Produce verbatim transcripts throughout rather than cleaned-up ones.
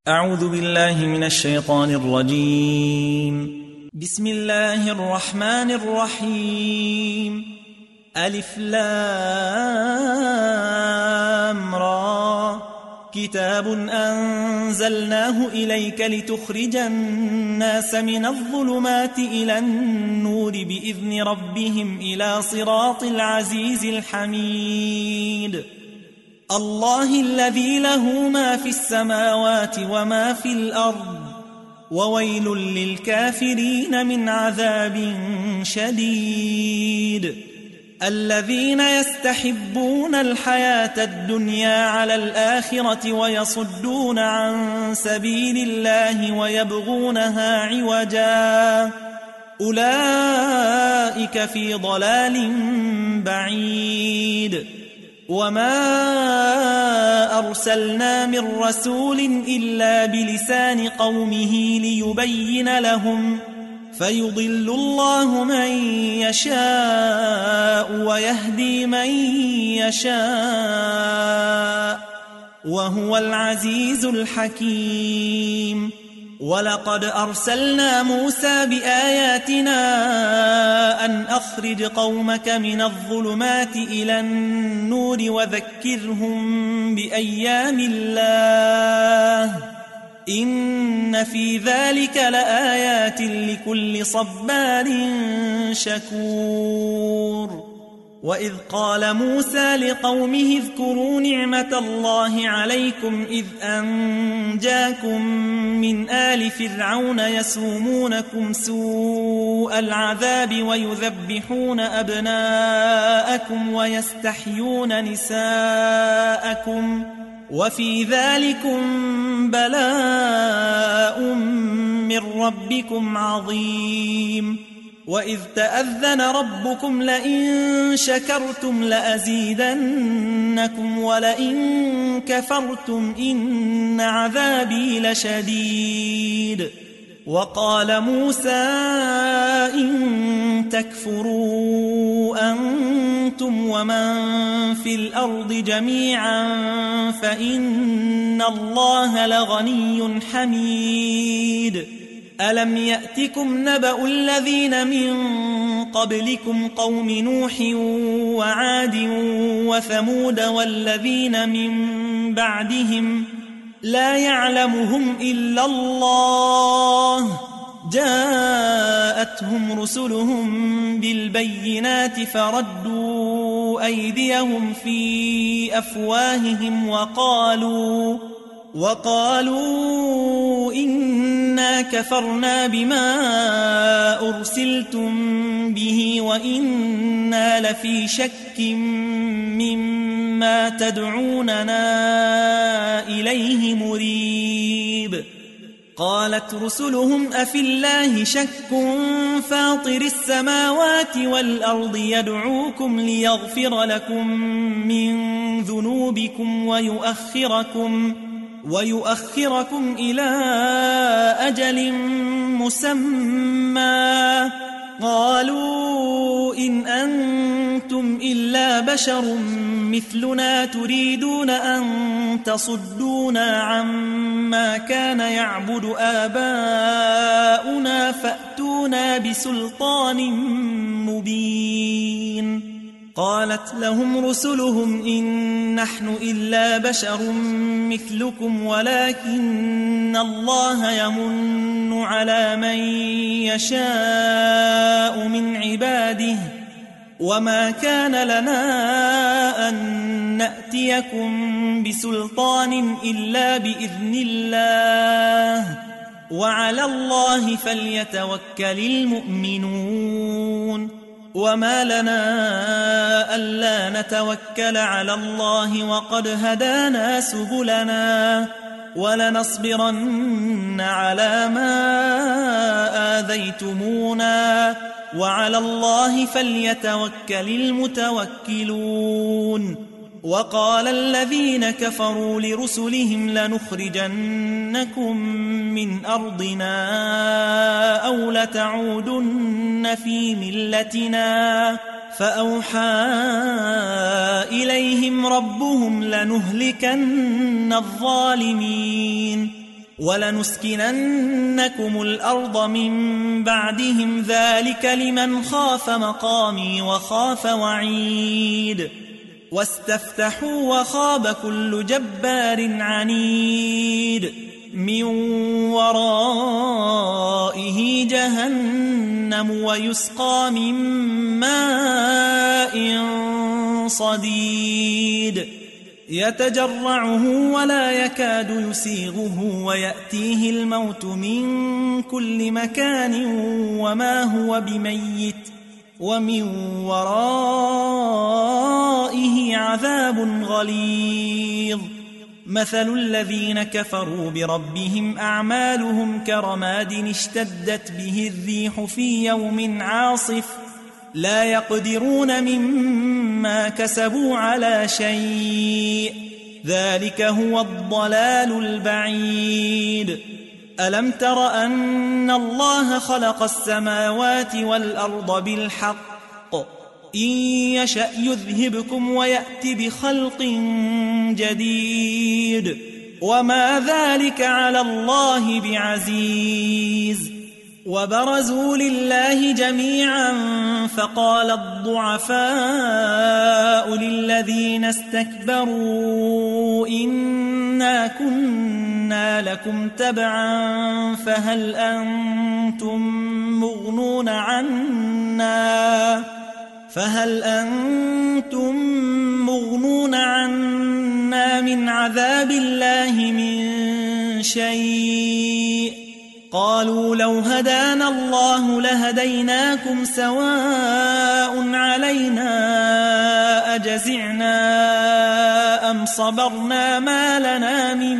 أعوذ بالله من الشيطان الرجيم. بسم الله الرحمن الرحيم. ألف لام را كتاب أنزلناه إليك لتخرج الناس من الظلمات إلى النور بإذن ربهم إلى صراط العزيز الحميد. الله الذي له ما في السماوات وما في الأرض وويل للكافرين من عذاب شديد. الذين يستحبون الحياة الدنيا على الآخرة ويصدون عن سبيل الله ويبغونها عوجا أولئك في ضلال بعيد. وما أرسلنا من رسول إلا بلسان قومه ليبين لهم فيضل الله من يشاء ويهدي من يشاء وهو العزيز الحكيم. ولقد أرسلنا موسى بآياتنا أن أخرج قومك من الظلمات إلى النور وذكرهم بأيام الله إن في ذلك لآيات لكل صبار شكور. وإذ قال موسى لقومه اذكروا نعمة الله عليكم إذ أنجاكم من آل فرعون يسومونكم سوء العذاب ويذبحون أبناءكم ويستحيون نساءكم وفي ذلكم بلاء من ربكم عظيم. وإذ تأذن ربكم لئن شكرتم لأزيدنكم ولئن كفرتم إن عذابي لشديد. وقال موسى إن تكفروا أنتم ومن في الأرض جميعا فإن الله لغني حميد. ألم يأتكم نبأ الذين من قبلكم قوم نوح وعاد وثمود والذين من بعدهم لا يعلمهم إلا الله جاءتهم رسلهم بالبينات فردوا أيديهم في أفواههم وقالوا وقالوا إنا كفرنا بما أرسلتم به وإنا لفي شك مما تدعوننا إليه مريب. قالت رسلهم أفي الله شك فاطر السماوات والأرض يدعوكم ليغفر لكم من ذنوبكم ويؤخركم ويؤخركم إلى أجل مسمى قالوا إن أنتم إلا بشر مثلنا تريدون أن تصدونا عما كان يعبد آباؤنا فأتونا بسلطان مبين. قالت لهم رسلهم إن نحن إلا بشر مثلكم ولكن الله يمن على من يشاء من عباده وما كان لنا أن نأتيكم بسلطان إلا بإذن الله وعلى الله فليتوكل المؤمنون. وما لنا ألا نتوكل على الله وقد هدانا سبلنا ولنصبرن على ما آذيتمونا وعلى الله فليتوكل المتوكلون. وقال الذين كفروا لرسلهم لنخرجنكم من أرضنا أو لتعودن في ملتنا فأوحى إليهم ربهم لنهلكن الظالمين ولنسكننكم الأرض من بعدهم ذلك لمن خاف مقامي وخاف وعيد واستفتحوا وخاب كل جبار عنيد من ورائه جهنم ويسقى من ماء صديد يتجرعه ولا يكاد يسيغه ويأتيه الموت من كل مكان وما هو بميت ومن ورائه عذاب غليظ مثل الذين كفروا بربهم أعمالهم كرماد اشتدت به الريح في يوم عاصف لا يقدرون مما كسبوا على شيء ذلك هو الضلال البعيد ألم تر أن الله خلق السماوات والأرض بالحق إن يشأ يذهبكم ويأتي بخلق جديد وما ذلك على الله بعزيز وبرزوا لله جميعا فقال الضعفاء للذين استكبروا إنا كنا لكم تبعا فهل أنتم مغنون عنا فهل أنتم مغنون عنا من عذاب الله من شيء قالوا لو هدانا الله لهديناكم سواء علينا أجزعنا أم صبرنا ما لنا من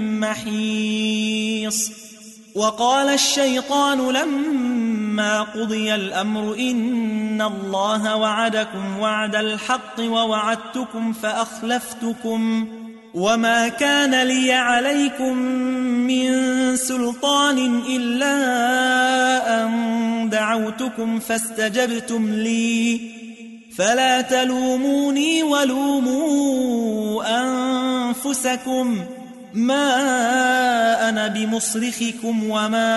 محيص وقال الشيطان لما قضي الأمر إن الله وعدكم وعد الحق ووعدتكم فأخلفتكم وما كان لي عليكم من سلطان إلا أن دعوتكم فاستجبتم لي فلا تلوموني ولوموا أنفسكم ما أنا بمصرخكم وما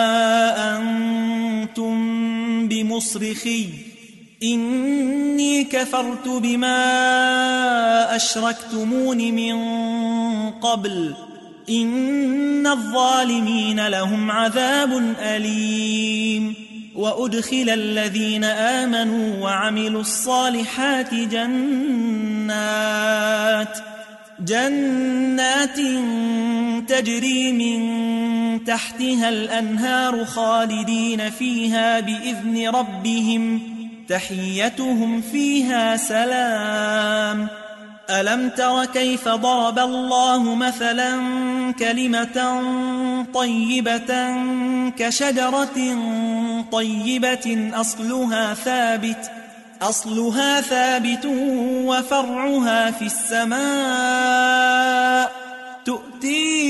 أنتم بمصرخي إني كفرت بما أشركتمون من قبل إن الظالمين لهم عذاب أليم وأدخل الذين آمنوا وعملوا الصالحات جنات جنات تجري من تحتها الأنهار خالدين فيها بإذن ربهم تحيتهم فيها سلام ألم تر كيف ضرب الله مثلا كلمة طيبة كشجرة طيبة أصلها ثابت أصلها ثابت وفرعها في السماء تؤتي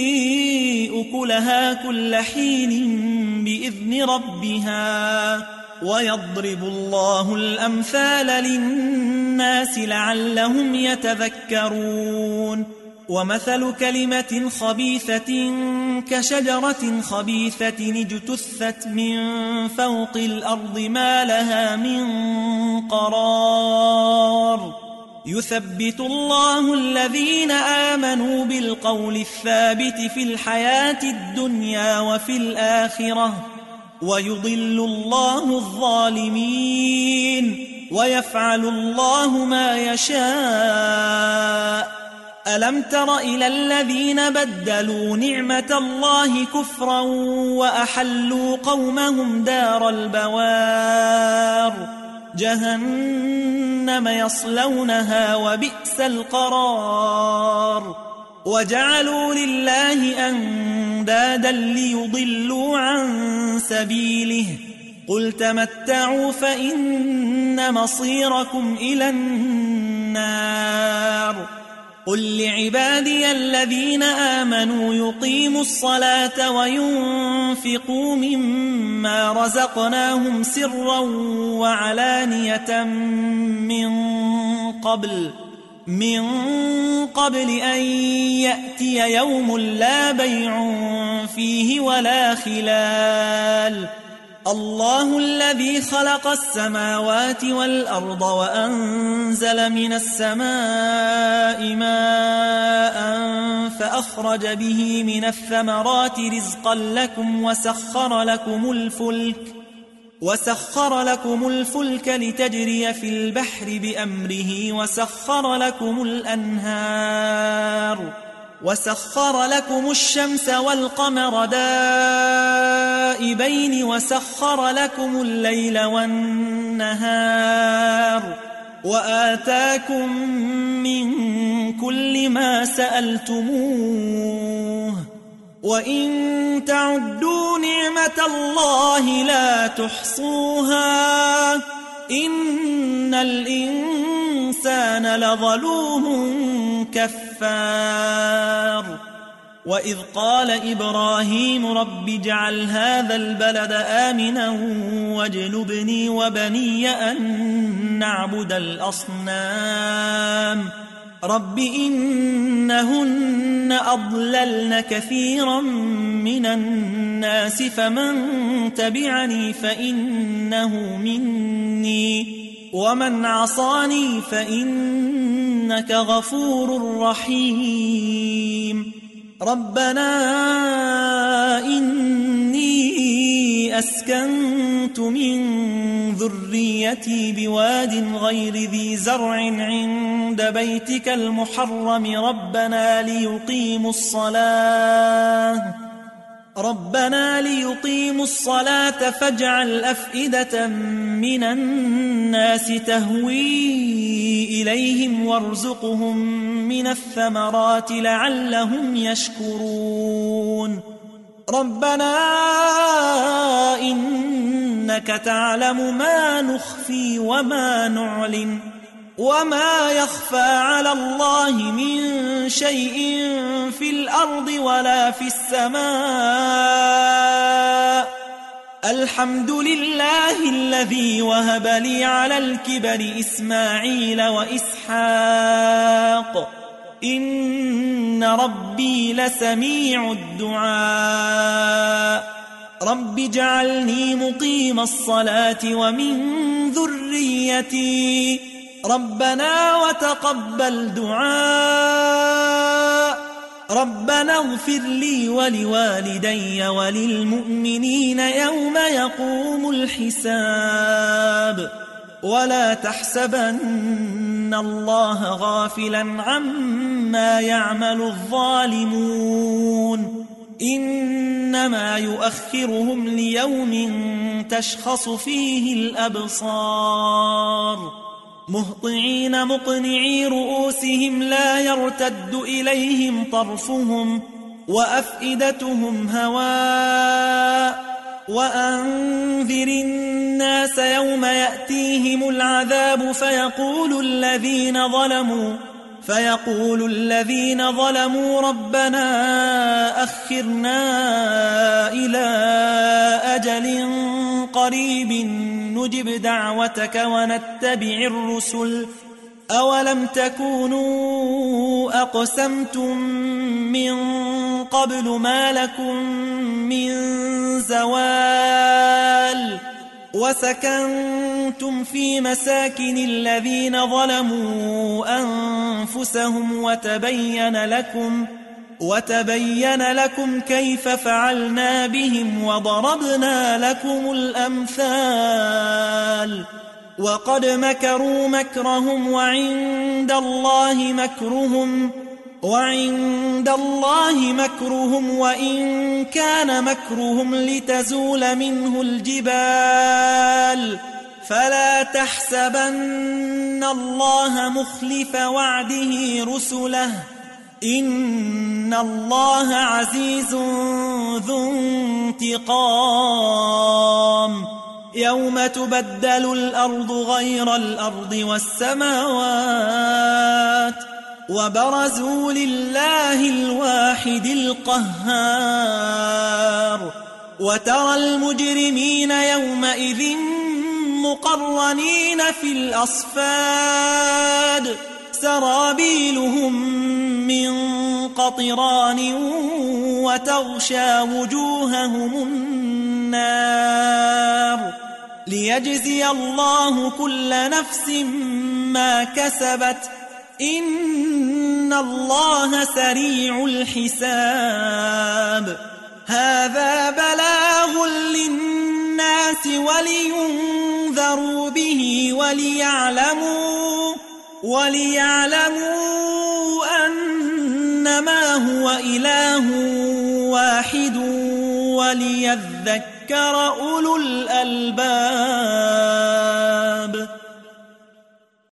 أكلها كل حين بإذن ربها ويضرب الله الأمثال للناس لعلهم يتذكرون ومثل كلمة خبيثة كشجرة خبيثة اجتثت من فوق الأرض ما لها من قرار يثبت الله الذين آمنوا بالقول الثابت في الحياة الدنيا وفي الآخرة ويضل الله الظالمين ويفعل الله ما يشاء ألم تر إلى الذين بدلوا نعمة الله كفرا وأحلوا قومهم دار البوار جهنم يصلونها وبئس القرار وجعلوا لله أندادا ليضلوا عن سبيله قل تمتعوا فإن مصيركم إلى النار قل لعبادي الذين آمنوا يقيموا الصلاة وينفقوا مما رزقناهم سرا وعلانية من قبل من قبل أن يأتي يوم لا بيع فيه ولا خلال الله الذي خلق السماوات والأرض وأنزل من السماء ماء فأخرج به من الثمرات رزقا لكم وسخر لكم الفلك وسخر لكم الفلك لتجري في البحر بأمره وسخر لكم الأنهار وسخر لكم الشمس والقمر دائبين وسخر لكم الليل والنهار وآتاكم من كل ما سألتموه وإن تعدوا نعمة الله لا تحصوها إن الإنسان لظلوم كفار وإذ قال إبراهيم رب اجعل هذا البلد آمنا واجنبني وبني أن نعبد الأصنام رب إنهن أضللن كثيرا من الناس فمن تبعني فإنه مني ومن عصاني فإنك غفور رحيم ربنا إني أسكنت من ذريتي بواد غير ذي زرع عند بيتك المحرم ربنا ليقيموا الصلاة ربنا ليقيموا الصلاة فاجعل أفئدة من الناس تهوي إليهم وارزقهم من الثمرات لعلهم يشكرون ربنا إنك تعلم ما نخفي وما نعلن وما يخفى على الله من شيء في الأرض ولا في السماء الحمد لله الذي وهب لي على الكبر إسماعيل وإسحاق إن ربي لسميع الدعاء رب اجعلني مقيم الصلاة ومن ذريتي ربنا وتقبل دعاء ربنا اغفر لي ولوالدي وللمؤمنين يوم يقوم الحساب ولا تحسبن الله غافلا عما يعمل الظالمون إنما يؤخرهم ليوم تشخص فيه الأبصار مهطعين مقنعي رؤوسهم لا يرتد إليهم طرفهم وأفئدتهم هواء وأنذر الناس يوم يأتيهم العذاب فيقول الذين ظلموا فيقول الذين ظلموا ربنا أخرنا إلى أجل قريب نجب دعوتك ونتبع الرسل أولم تكونوا أقسمتم من قبل ما لكم من زوال وسكنتم في مساكن الذين ظلموا أنفسهم وتبين لكم وتبين لكم كيف فعلنا بهم وضربنا لكم الأمثال وقد مكروا مكرهم وعند الله مكرهم وعند الله مكرهم وإن كان مكرهم لتزول منه الجبال فلا تحسبن الله مخلف وعده رسله إن الله عزيز ذو انتقام يوم تبدل الأرض غير الأرض والسماوات وبرزوا لله الواحد القهار وترى المجرمين يومئذ مقرنين في الأصفاد سرابيلهم من قطران وتغشى وجوههم النار ليجزي الله كل نفس ما كسبت إن الله سريع الحساب هذا بلاغ للناس ولينذروا به وليعلموا وليعلموا أنما هو إله واحد وليذكر أولو الألباب.